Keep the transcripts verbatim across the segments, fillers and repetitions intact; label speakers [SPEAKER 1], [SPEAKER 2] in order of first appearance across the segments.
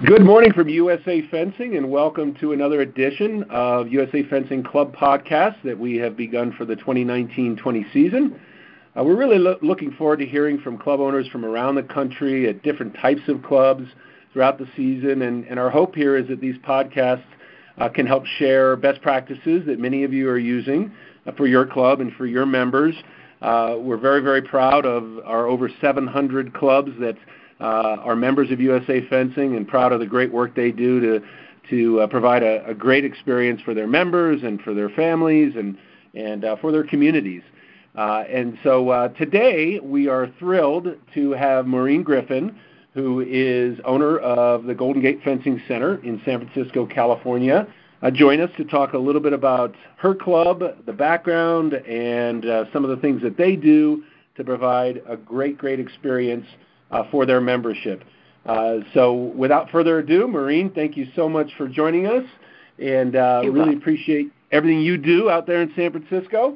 [SPEAKER 1] Good morning from U S A Fencing, and welcome to another edition of U S A Fencing Club Podcast that we have begun for the twenty nineteen twenty season. Uh, we're really lo- looking forward to hearing from club owners from around the country at different types of clubs throughout the season, and, and our hope here is that these podcasts uh, can help share best practices that many of you are using uh, for your club and for your members. Uh, we're very, very proud of our over seven hundred clubs that Uh, are members of U S A Fencing, and proud of the great work they do to to uh, provide a, a great experience for their members and for their families and and uh, for their communities. Uh, and so uh, today we are thrilled to have Maureen Griffin, who is owner of the Golden Gate Fencing Center in San Francisco, California, uh, join us to talk a little bit about her club, the background, and uh, some of the things that they do to provide a great, great experience Uh, for their membership. Uh, so without further ado, Maureen, thank you so much for joining us, and uh, really
[SPEAKER 2] welcome.
[SPEAKER 1] appreciate everything you do out there in San Francisco.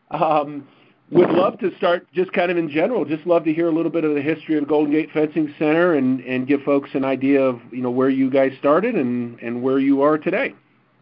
[SPEAKER 1] Um, would love to start just kind of in general, just love to hear a little bit of the history of Golden Gate Fencing Center and, and give folks an idea of, you know, where you guys started and, and where you are today.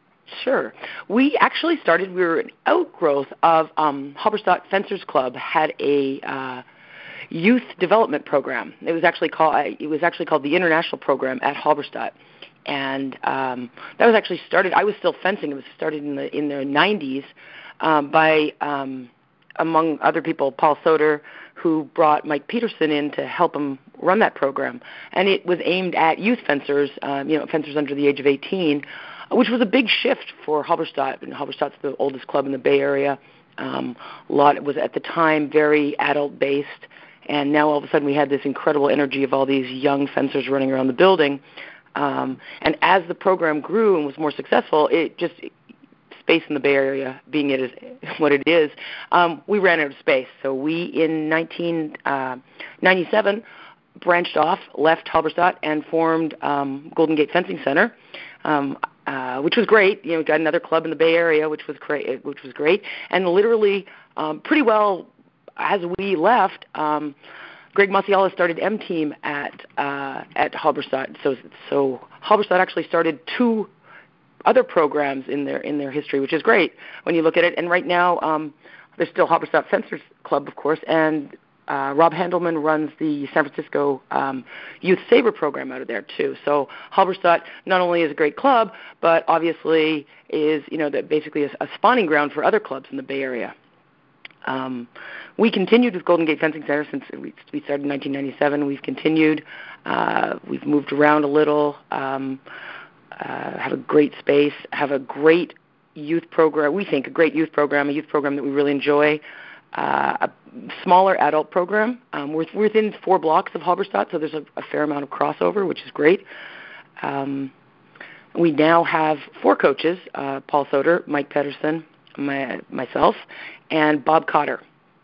[SPEAKER 2] Sure. We actually started, we were an outgrowth of um, Halberstadt Fencers Club had a uh, youth development program. It was actually called it was actually called the International Program at Halberstadt, and um, that was actually started. I was still fencing. It was started in the in the nineties um, by um, among other people, Paul Soder, who brought Mike Peterson in to help him run that program, and it was aimed at youth fencers, um, you know, fencers under the age of eighteen, which was a big shift for Halberstadt. And Halberstadt's the oldest club in the Bay Area. Um, a lot it was at the time very adult based. And now all of a sudden we had this incredible energy of all these young fencers running around the building. Um, and as the program grew and was more successful, it just, space in the Bay Area being it is what it is, um, we ran out of space. So we, in nineteen ninety-seven, branched off, left Halberstadt, and formed um, Golden Gate Fencing Center, um, uh, which was great. You know, we got another club in the Bay Area, which was great, which was great. And literally um, pretty well, as we left, um, Greg Masiala started M-Team at uh, at Halberstadt. So so Halberstadt actually started two other programs in their in their history, which is great when you look at it. And right now, um, there's still Halberstadt Fencers Club, of course, and uh, Rob Handelman runs the San Francisco um, Youth Saber program out of there too. So Halberstadt not only is a great club, but obviously is you know that basically is a spawning ground for other clubs in the Bay Area. Um, we continued with Golden Gate Fencing Center since we, we started in nineteen ninety-seven. We've continued. Uh, we've moved around a little, um, uh, have a great space, have a great youth program. We think a great youth program, a youth program that we really enjoy, uh, a smaller adult program. Um, we're, we're within four blocks of Halberstadt, so there's a, a fair amount of crossover, which is great. Um, we now have four coaches, uh, Paul Soder, Mike Pedersen, my, myself, and Bob Cotter,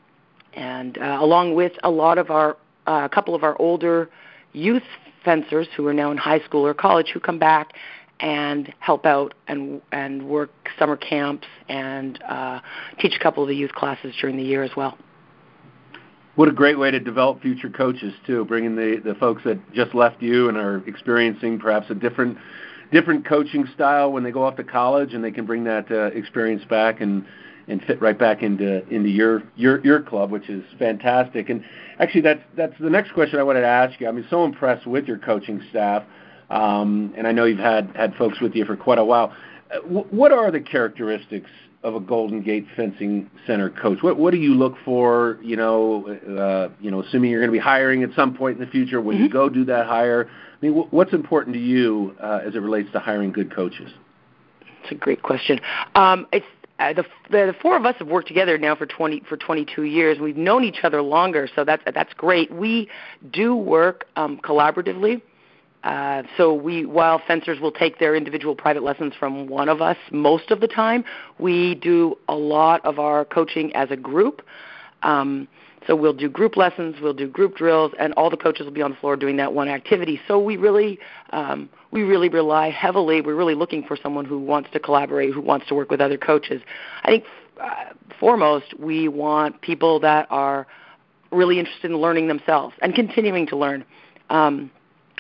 [SPEAKER 2] and uh, along with a lot of our, a uh, couple of our older youth fencers who are now in high school or college who come back and help out and and work summer camps and uh, teach a couple of the youth classes during the year as well.
[SPEAKER 1] What a great way to develop future coaches too, bringing the, the folks that just left you and are experiencing perhaps a different different coaching style when they go off to college, and they can bring that uh, experience back and and fit right back into into your, your your club, which is fantastic. And actually, that's that's the next question I wanted to ask you. I mean, so impressed with your coaching staff, um, and I know you've had, had folks with you for quite a while. Uh, w- what are the characteristics of a Golden Gate Fencing Center coach? What what do you look for? You know, uh, you know, assuming you're going to be hiring at some point in the future, when mm-hmm. you go do that hire. I mean, w- what's important to you uh, as it relates to hiring good coaches?
[SPEAKER 2] That's a great question. Um, it's Uh, the, the four of us have worked together now for twenty for twenty-two years. We've known each other longer, so that's that's great. We do work um, collaboratively. Uh, so we, while fencers will take their individual private lessons from one of us most of the time, we do a lot of our coaching as a group. Um, so we'll do group lessons, we'll do group drills, and all the coaches will be on the floor doing that one activity. So we really, um, we really rely heavily. We're really looking for someone who wants to collaborate, who wants to work with other coaches. I think uh, foremost, we want people that are really interested in learning themselves and continuing to learn. Um,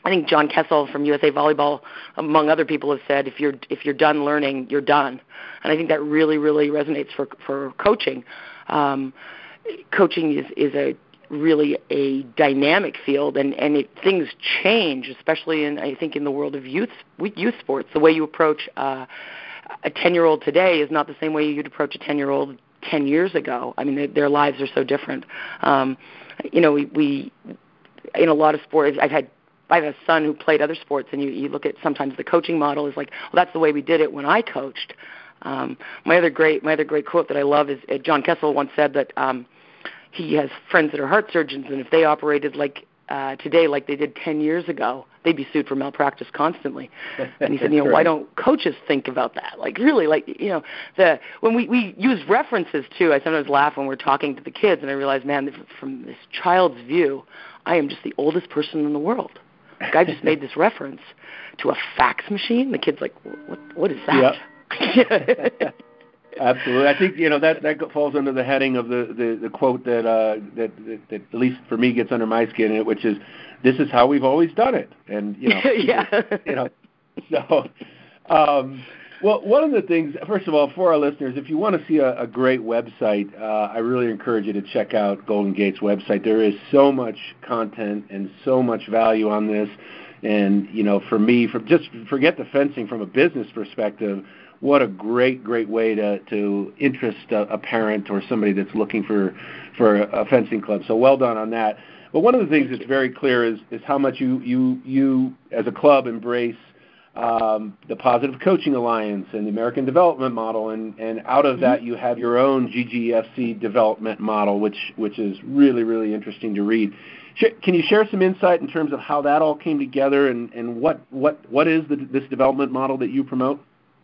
[SPEAKER 2] I think John Kessel from U S A Volleyball, among other people, have said, if you're if you're done learning, you're done. And I think that really, really resonates for for coaching. Um, coaching is, is a really a dynamic field, and, and it, things change, especially in, I think, in the world of youth youth sports. The way you approach uh, a ten-year-old today is not the same way you'd approach a ten-year-old ten years ago. I mean, they, their lives are so different. Um, you know, we, we, in a lot of sports, I've had I have a son who played other sports, and you, you look at sometimes the coaching model is like, well, that's the way we did it when I coached. Um, my other great my other great quote that I love is uh, John Kessel once said that um, he has friends that are heart surgeons, and if they operated like uh, today like they did ten years ago, they'd be sued for malpractice constantly. And he said, you know, why don't coaches think about that? Like really, like you know, the when we, we use references too, I sometimes laugh when we're talking to the kids, and I realize, man, from this child's view, I am just the oldest person in the world. Like, I just made this reference to a fax machine. The kid's like, what, what is that?
[SPEAKER 1] Yep. Absolutely. I think, you know, that, that falls under the heading of the, the, the quote that, uh, that, that, that at least for me gets under my skin, which is, this is how we've always done it. And, you know,
[SPEAKER 2] yeah.
[SPEAKER 1] you know, so, um, well, one of the things, first of all, for our listeners, if you want to see a, a great website, uh, I really encourage you to check out Golden Gate's website. There is so much content and so much value on this. And, you know, for me, for just forget the fencing from a business perspective, what a great, great way to, to interest a, a parent or somebody that's looking for, for a fencing club. So well done on that. But one of the things that's very clear is, is how much you, you, you as a club embrace Um, the Positive Coaching Alliance and the American Development Model, and, and out of that you have your own G G F C development model, which which is really, really interesting to read. Can you share some insight in terms of how that all came together, and, and what, what, what is the, this development model that you promote?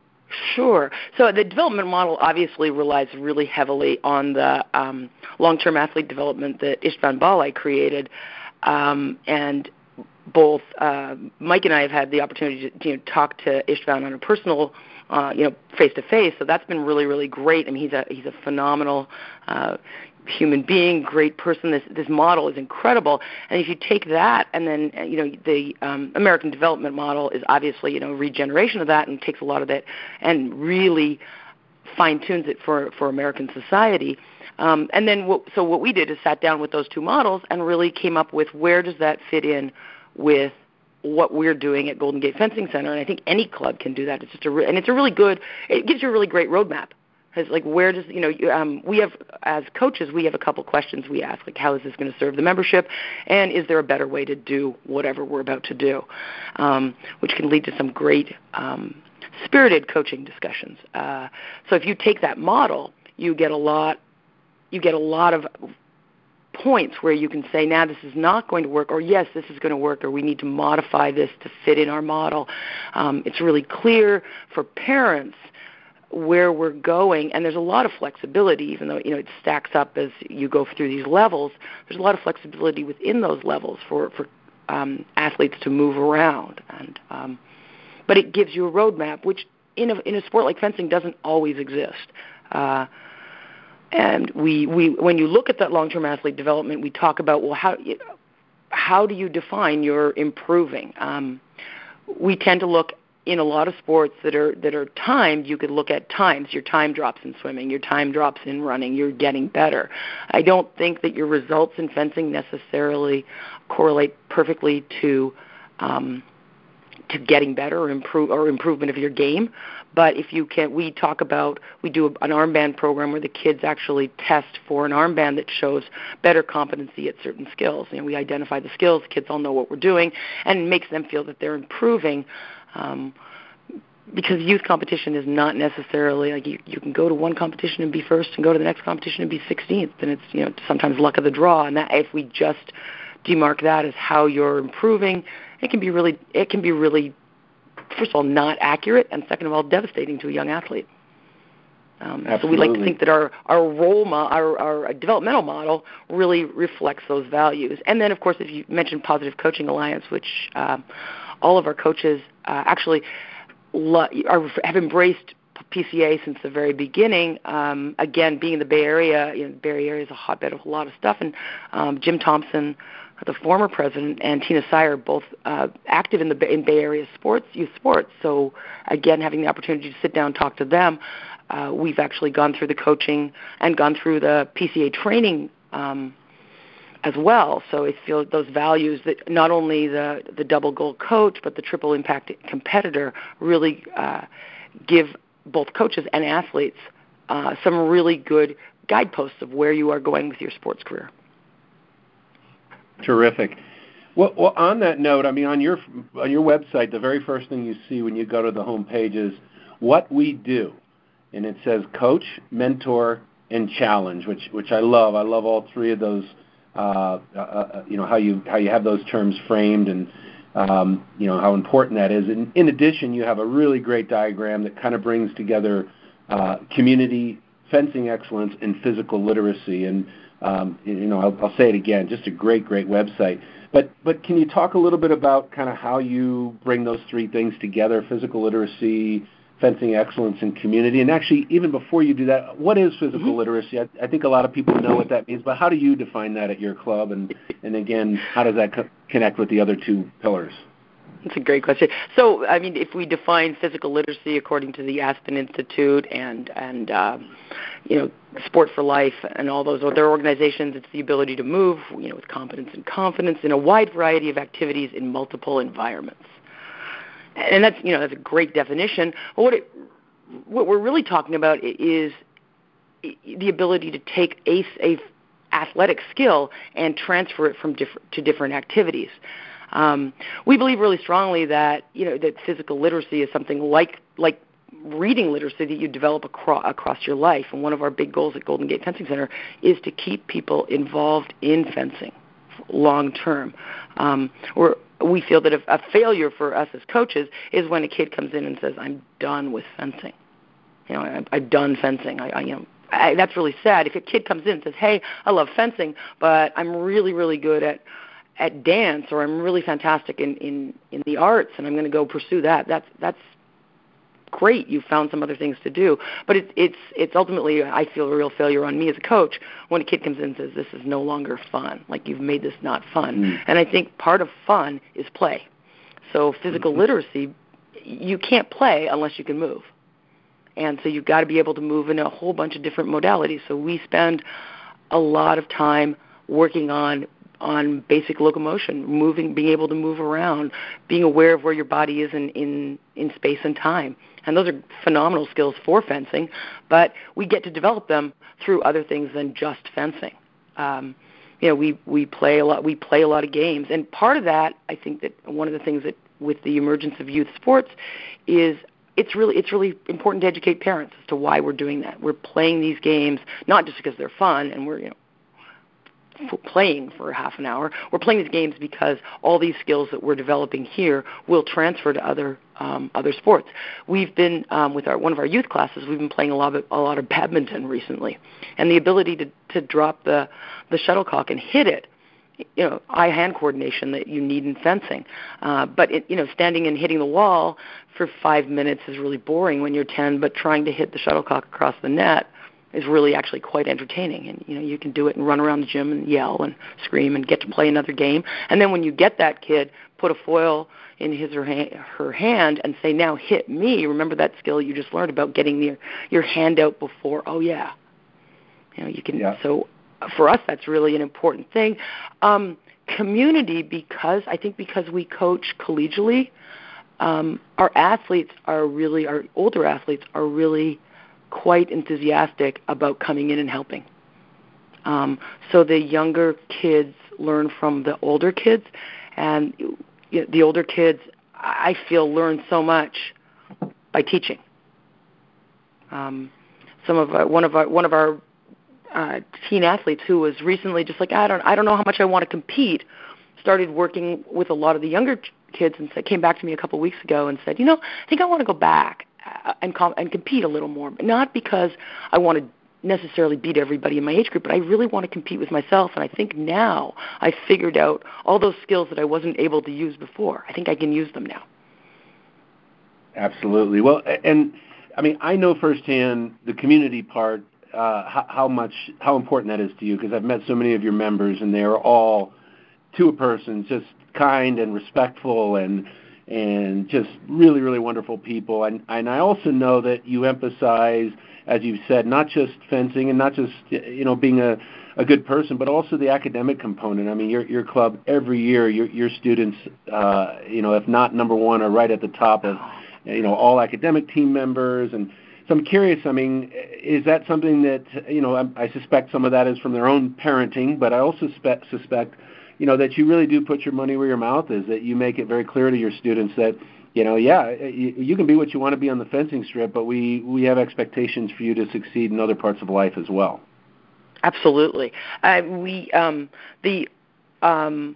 [SPEAKER 2] Sure. So the development model obviously relies really heavily on the um, long-term athlete development that Istvan Balai created, um, and both uh, Mike and I have had the opportunity to you know, talk to Istvan on a personal, uh, you know, face-to-face, so that's been really, really great. I mean, he's a he's a phenomenal uh, human being, great person. This this model is incredible, and if you take that and then, you know, the um, American Development Model is obviously, you know, regeneration of that and takes a lot of it and really fine-tunes it for, for American society. Um, and then, what, so what we did is sat down with those two models and really came up with where does that fit in with what we're doing at Golden Gate Fencing Center, and I think any club can do that. It's just a re- and it's a really good. It gives you a really great roadmap. It's like where does you know you, um, we have as coaches we have a couple questions we ask, like how is this going to serve the membership, and is there a better way to do whatever we're about to do, um, which can lead to some great um, spirited coaching discussions. Uh, so if you take that model, you get a lot. You get a lot of points where you can say, now this is not going to work, or yes, this is going to work, or we need to modify this to fit in our model. Um, it's really clear for parents where we're going, and there's a lot of flexibility, even though you know it stacks up as you go through these levels. There's a lot of flexibility within those levels for for um, athletes to move around, and um, but it gives you a roadmap, which in a in a sport like fencing doesn't always exist. Uh, And we, we, when you look at that long-term athlete development, we talk about, well, how, how do you define your improving? Um, we tend to look in a lot of sports that are that are timed. You could look at times. Your time drops in swimming. Your time drops in running. You're getting better. I don't think that your results in fencing necessarily correlate perfectly to um, to getting better or improve or improvement of your game. But if you can, we talk about, we do an armband program where the kids actually test for an armband that shows better competency at certain skills. And we identify the skills, the kids all know what we're doing, and it makes them feel that they're improving. Um, because youth competition is not necessarily, like you, you can go to one competition and be first and go to the next competition and be sixteenth. And it's, you know, sometimes luck of the draw. And that if we just demark that as how you're improving, it can be really, it can be really, first of all, not accurate, and second of all, devastating to a young athlete. Um, so we like to think that our our role, mo- our our developmental model really reflects those values. And then, of course, if you mentioned Positive Coaching Alliance, which um, all of our coaches uh, actually lo- are, have embraced P C A since the very beginning. Um, again, being in the Bay Area, you know, the Bay Area is a hotbed of a lot of stuff, and um, Jim Thompson, the former president, and Tina Sire, both uh, active in the in Bay Area sports, youth sports. So again, having the opportunity to sit down and talk to them, uh, we've actually gone through the coaching and gone through the P C A training um, as well. So I feel those values that not only the, the double goal coach, but the triple impact competitor really uh, give both coaches and athletes uh, some really good guideposts of where you are going with your sports career.
[SPEAKER 1] Terrific. Well, well, on that note, I mean, on your on your website, the very first thing you see when you go to the home page is what we do, and it says coach, mentor, and challenge, which which I love. I love all three of those. Uh, uh, you know how you how you have those terms framed, and um, you know how important that is. And in addition, you have a really great diagram that kind of brings together uh, community fencing excellence and physical literacy. And um, you know I'll, I'll say it again, just a great great website. But but can you talk a little bit about kind of how you bring those three things together: physical literacy, fencing excellence, and community? And actually, even before you do that, what is physical mm-hmm. literacy? I, I think a lot of people know what that means, but how do you define that at your club? And, and again, how does that co- connect with the other two pillars?
[SPEAKER 2] That's a great question. So, I mean, if we define physical literacy according to the Aspen Institute and, and um, you know, Sport for Life and all those other organizations, it's the ability to move, you know, with competence and confidence in a wide variety of activities in multiple environments. And that's, you know, that's a great definition. What it, what we're really talking about is the ability to take a, a athletic skill and transfer it from different to different activities. Um, we believe really strongly that, you know, that physical literacy is something like like reading literacy that you develop across, across your life. And one of our big goals at Golden Gate Fencing Center is to keep people involved in fencing long term. Um, we're We feel that a failure for us as coaches is when a kid comes in and says, "I'm done with fencing. You know, I, I've done fencing. I, I you know, I, that's really sad." If a kid comes in and says, "Hey, I love fencing, but I'm really, really good at at dance, or I'm really fantastic in, in, in the arts, and I'm going to go pursue that," that's that's great. You found some other things to do, but it, it's it's ultimately, I feel, a real failure on me as a coach when a kid comes in and says, "This is no longer fun. Like, you've made this not fun." Mm. And I think part of fun is play. So physical mm-hmm. literacy, you can't play unless you can move, and so you've got to be able to move in a whole bunch of different modalities. So we spend a lot of time working on on basic locomotion, moving, being able to move around, being aware of where your body is in, in, in space and time. And those are phenomenal skills for fencing, but we get to develop them through other things than just fencing. Um, you know, we, we play a lot. We play a lot of games, and part of that, I think that one of the things that with the emergence of youth sports is it's really it's really important to educate parents as to why we're doing that. We're playing these games not just because they're fun, and we're you know. For playing for half an hour. We're playing these games because all these skills that we're developing here will transfer to other um, other sports. We've been um, with our one of our youth classes. We've been playing a lot of a lot of badminton recently, and the ability to, to drop the the shuttlecock and hit it. You know, eye-hand coordination that you need in fencing. Uh, but it, you know, standing and hitting the wall for five minutes is really boring when you're ten. But trying to hit the shuttlecock across the net is really actually quite entertaining. And, you know, you can do it and run around the gym and yell and scream and get to play another game. And then when you get that kid, put a foil in his or her hand and say, "Now hit me." Remember that skill you just learned about getting your, your hand out before. Oh, yeah. You know, you can. Yeah. So for us, that's really an important thing. Um, community, because I think because we coach collegially, um, our athletes are really, our older athletes are really quite enthusiastic about coming in and helping. Um, so the younger kids learn from the older kids, and you know, the older kids, I feel, learn so much by teaching. Um, some of our, one of our one of our uh, teen athletes who was recently just like, I don't I don't know how much I want to compete, started working with a lot of the younger kids and said, came back to me a couple of weeks ago and said, you know, I think I want to go back and com- and compete a little more, but not because I want to necessarily beat everybody in my age group, but I really want to compete with myself, and I think now I figured out all those skills that I wasn't able to use before. I think I can use them now.
[SPEAKER 1] Absolutely. Well, and I mean, I know firsthand the community part, uh, how, how much, how important that is to you, because I've met so many of your members, and they are all to a person, just kind and respectful and and just really, really wonderful people. And, and I also know that you emphasize, as you've said, not just fencing and not just, you know, being a, a good person, but also the academic component. I mean, your your club, every year, your your students, uh, you know, if not number one, are right at the top of, you know, all academic team members. And so I'm curious, I mean, is that something that, you know, I, I suspect some of that is from their own parenting, but I also spe- suspect, you know, that you really do put your money where your mouth is, that you make it very clear to your students that, you know, yeah, you, you can be what you want to be on the fencing strip, but we, we have expectations for you to succeed in other parts of life as well.
[SPEAKER 2] Absolutely. Uh, we um, the um,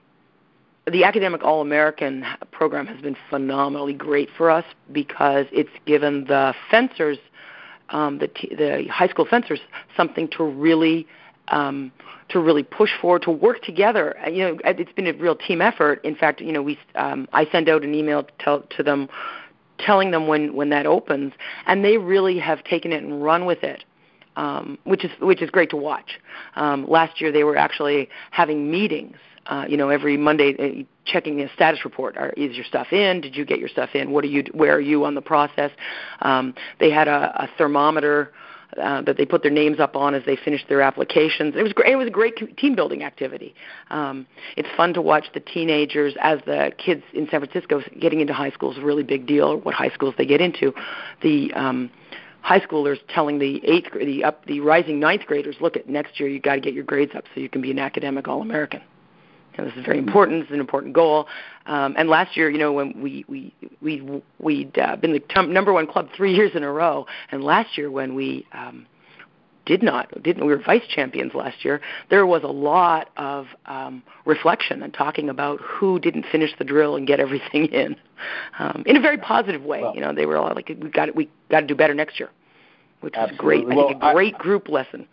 [SPEAKER 2] the Academic All-American program has been phenomenally great for us because it's given the fencers, um, the t- the high school fencers, something to really um, to really push for, to work together. You know, it's been a real team effort. In fact, you know, we um, I send out an email to, tell, to them, telling them when, when that opens, and they really have taken it and run with it. Um, which is which is great to watch. Um, last year they were actually having meetings, uh, you know, every Monday, uh, checking a status report. Are, is your stuff in? Did you get your stuff in? What are you? Where are you on the process? Um, they had a, a thermometer uh, that they put their names up on as they finished their applications. It was great. It was a great team building activity. Um, it's fun to watch the teenagers as the kids in San Francisco getting into high school is a really big deal. What high schools they get into, the um, high schoolers telling the eighth, the up, the rising ninth graders, look, at next year you got to get your grades up so you can be an academic All-American. And this is very important. It's an important goal. Um, and last year, you know, when we we we we'd uh, been the t- number one club three years in a row, and last year when we um, did not didn't we were vice champions last year, there was a lot of um, reflection and talking about who didn't finish the drill and get everything in, um, in a very positive way. Well, you know, they were all like, we got we got to do better next year, which is great. I well, think a great I, group lesson.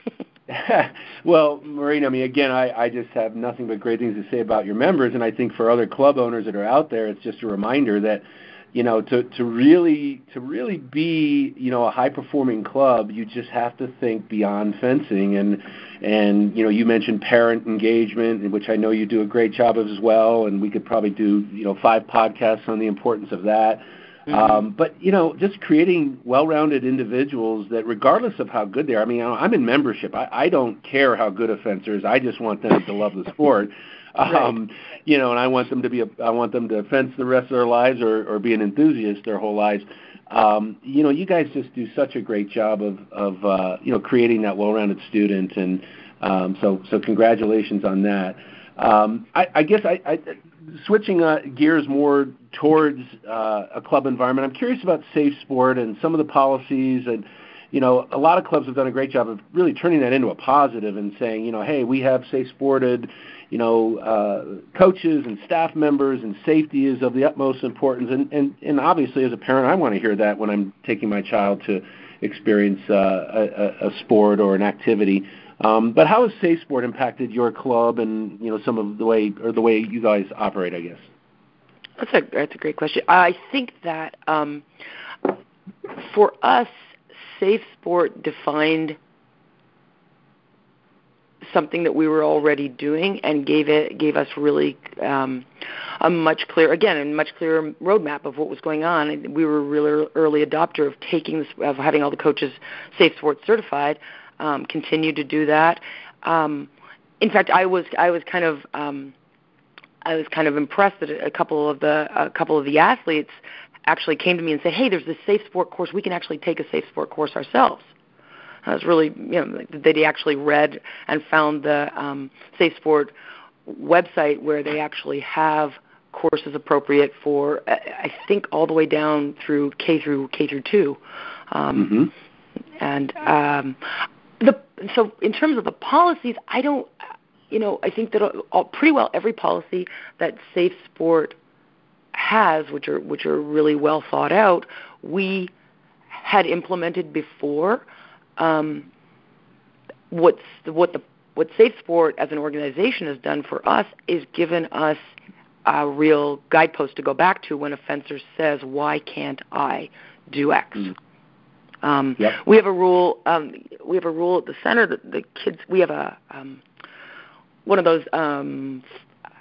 [SPEAKER 1] Well, Maureen, I mean, again, I, I just have nothing but great things to say about your members, and I think for other club owners that are out there, it's just a reminder that, you know, to, to really to really be, you know, a high-performing club, you just have to think beyond fencing. And, and you know, you mentioned parent engagement, which I know you do a great job of as well, and we could probably do, you know, five podcasts on the importance of that. Mm-hmm. Um, but, you know, just creating well-rounded individuals that regardless of how good they are, I mean, I'm in membership. I, I don't care how good a fencer is. I just want them to love the sport. Um, right. You know, and I want them to be a, I want them to fence the rest of their lives or, or be an enthusiast their whole lives. Um, you know, you guys just do such a great job of, of uh, you know, creating that well-rounded student. And um, so, so congratulations on that. Um, I, I guess I, I switching uh, gears more towards uh, a club environment, I'm curious about Safe Sport and some of the policies. And, you know, a lot of clubs have done a great job of really turning that into a positive and saying, you know, hey, we have safe-sported, you know, uh, coaches and staff members, and safety is of the utmost importance. And, and, and obviously, as a parent, I want to hear that when I'm taking my child to experience uh, a, a sport or an activity. Um, but how has Safe Sport impacted your club and, you know, some of the way or the way you guys operate, I guess?
[SPEAKER 2] That's a that's a great question. I think that um, for us, Safe Sport defined something that we were already doing and gave it gave us really um, a much clearer, again, a much clearer roadmap of what was going on. And we were a really early adopter of taking this, of having all the coaches Safe Sport certified. Um, continue to do that. Um, in fact, I was I was kind of um, I was kind of impressed that a couple of the a couple of the athletes actually came to me and said, "Hey, there's this Safe Sport course. We can actually take a Safe Sport course ourselves." I was really, you know, they actually read and found the um, Safe Sport website where they actually have courses appropriate for, I think, all the way down through K through K through two, um, mm-hmm. and um, the so in terms of the policies, I don't, you know, I think that all, pretty well every policy that Safe Sport has, which are which are really well thought out, we had implemented before. Um, what's what the what Safe Sport as an organization has done for us is given us a real guidepost to go back to when a fencer says, "Why can't I do X?" Mm. Um, yep. We have a rule. Um, we have a rule at the center that the kids. We have a um, one of those um,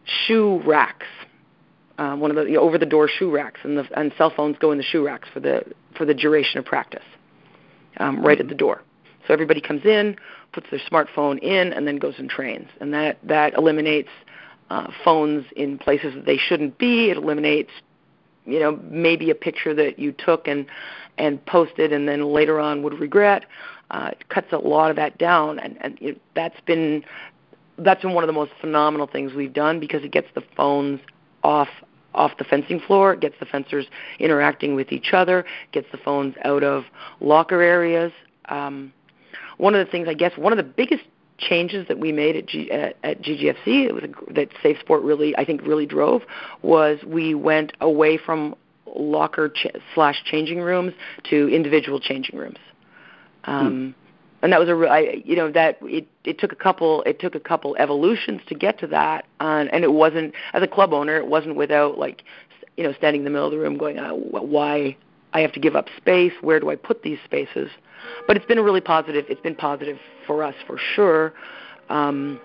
[SPEAKER 2] shoe racks, um, one of the you know, over-the-door shoe racks, and the and cell phones go in the shoe racks for the for the duration of practice, um, right at the door. So everybody comes in, puts their smartphone in, and then goes and trains, and that that eliminates uh, phones in places that they shouldn't be. It eliminates, you know, maybe a picture that you took and and posted, and then later on would regret. Uh, it cuts a lot of that down, and and it, that's been that's been one of the most phenomenal things we've done, because it gets the phones off off the fencing floor, it gets the fencers interacting with each other, gets the phones out of locker areas. Um, one of the things, I guess, one of the biggest changes that we made at, G, at, at G G F C, it was a, that Safe Sport really, I think, really drove, was we went away from locker ch- slash changing rooms to individual changing rooms. Um, hmm. And that was a, I, you know, that it, it took a couple, it took a couple evolutions to get to that, uh, and it wasn't, as a club owner, it wasn't without, like, you know, standing in the middle of the room going, oh, why I have to give up space? Where do I put these spaces? But it's been a really positive. It's been positive for us for sure. Um,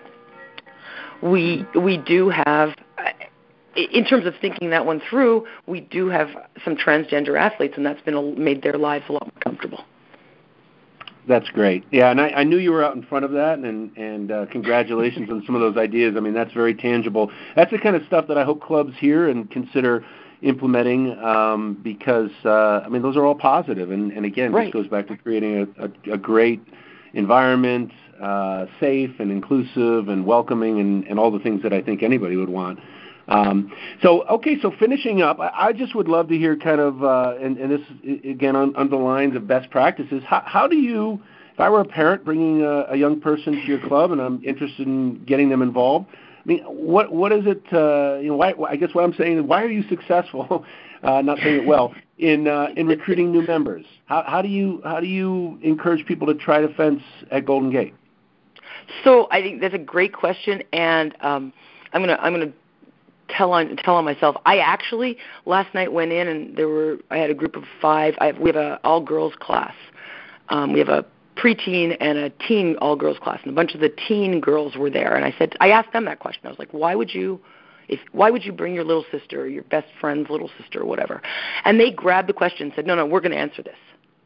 [SPEAKER 2] we we do have, in terms of thinking that one through, we do have some transgender athletes, and that's been a, made their lives a lot more comfortable.
[SPEAKER 1] That's great. Yeah, and I, I knew you were out in front of that, and, and uh, congratulations on some of those ideas. I mean, that's very tangible. That's the kind of stuff that I hope clubs hear and consider implementing, um, because, uh, I mean, those are all positive. And, and again,
[SPEAKER 2] right.
[SPEAKER 1] This goes back to creating a, a, a great environment, uh, safe and inclusive and welcoming, and, and all the things that I think anybody would want. Um, so, okay, so finishing up, I, I just would love to hear kind of, uh, and, and this, again, on, on the lines of best practices, how, how do you, if I were a parent bringing a, a young person to your club and I'm interested in getting them involved, I mean, what what is it, uh, you know, why, I guess what I'm saying is, why are you successful, uh, not saying it well, in uh, in recruiting new members? How, how do you how do you encourage people to try to fence at Golden Gate?
[SPEAKER 2] So I think that's a great question, and um, I'm gonna I'm gonna tell on tell on myself. I actually last night went in and there were I had a group of five. I have, we have a all girls class. Um, we have a preteen and a teen all girls class, and a bunch of the teen girls were there. And I said, I asked them that question. I was like, why would you, if why would you bring your little sister, or your best friend's little sister, or whatever? And they grabbed the question and said, no, no, we're going to answer this.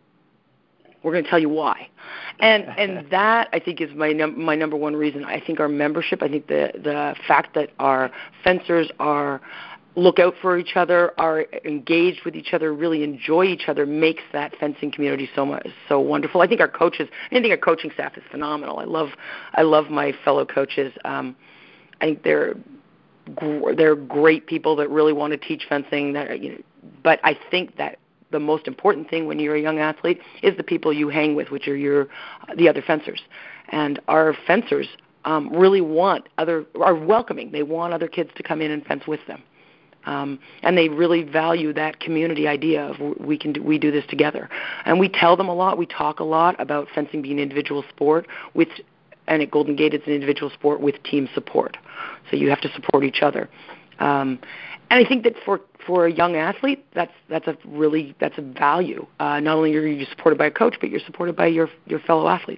[SPEAKER 2] We're going to tell you why. And and that, I think, is my num- my number one reason. I think our membership, I think the, the fact that our fencers are look out for each other, are engaged with each other, really enjoy each other, makes that fencing community so much so wonderful. I think our coaches, I think our coaching staff is phenomenal. I love I love my fellow coaches. Um, I think they're they're great people that really want to teach fencing. That you know, but I think that the most important thing when you're a young athlete is the people you hang with, which are your the other fencers. And our fencers um, really want other are welcoming. They want other kids to come in and fence with them. Um, and they really value that community idea of we can do, we do this together. And we tell them a lot. We talk a lot about fencing being an individual sport with, and at Golden Gate it's an individual sport with team support. So you have to support each other. Um, and I think that for, for a young athlete, that's that's a really that's a value. Uh, not only are you supported by a coach, but you're supported by your your fellow athletes.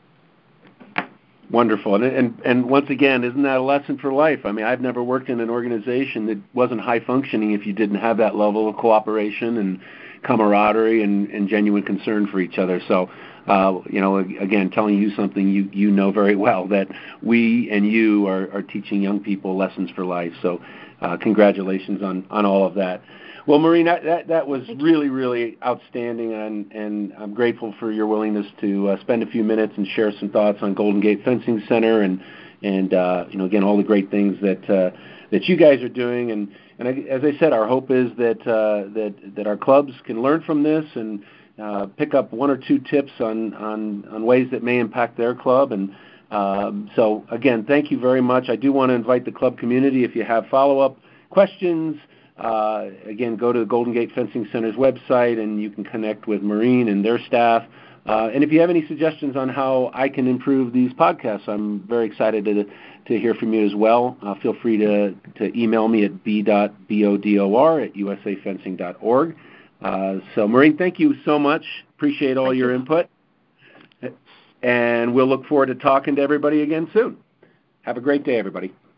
[SPEAKER 1] Wonderful. And, and and once again, isn't that a lesson for life? I mean, I've never worked in an organization that wasn't high-functioning if you didn't have that level of cooperation and camaraderie and, and genuine concern for each other. So, uh, you know, again, telling you something you, you know very well, that we and you are, are teaching young people lessons for life. So uh, congratulations on, on all of that. Well, Maureen, that, that, that was really, really outstanding, and, and I'm grateful for your willingness to uh, spend a few minutes and share some thoughts on Golden Gate Fencing Center and, and uh, you know, again, all the great things that uh, that you guys are doing. And, and I, as I said, our hope is that, uh, that, that our clubs can learn from this and uh, pick up one or two tips on, on, on ways that may impact their club. And um, so, again, thank you very much. I do want to invite the club community, if you have follow-up questions, Uh, again, go to the Golden Gate Fencing Center's website, and you can connect with Maureen and their staff. Uh, and if you have any suggestions on how I can improve these podcasts, I'm very excited to to hear from you as well. Uh, feel free to, to email me at b dot bodor at u s a fencing dot org. Uh, so, Maureen, thank you so much. Appreciate all
[SPEAKER 2] thank
[SPEAKER 1] your
[SPEAKER 2] you.
[SPEAKER 1] input. And we'll look forward to talking to everybody again soon. Have a great day, everybody.